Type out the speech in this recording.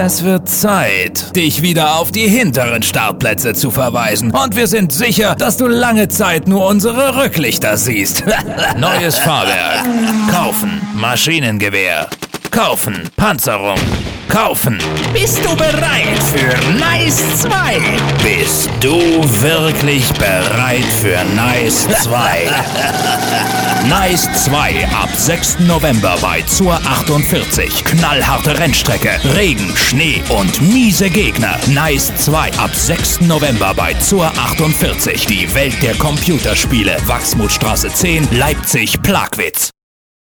Es wird Zeit, dich wieder auf die hinteren Startplätze zu verweisen. Und wir sind sicher, dass du lange Zeit nur unsere Rücklichter siehst. Neues Fahrwerk. Kaufen. Maschinengewehr. Kaufen. Panzerung. Kaufen. Bist du bereit für Nice 2? Bist du wirklich bereit für Nice 2? Nice 2 ab 6. November bei Zur 48. Knallharte Rennstrecke, Regen, Schnee und miese Gegner. Nice 2 ab 6. November bei Zur 48. Die Welt der Computerspiele. Wachsmutstraße 10, Leipzig, Plagwitz.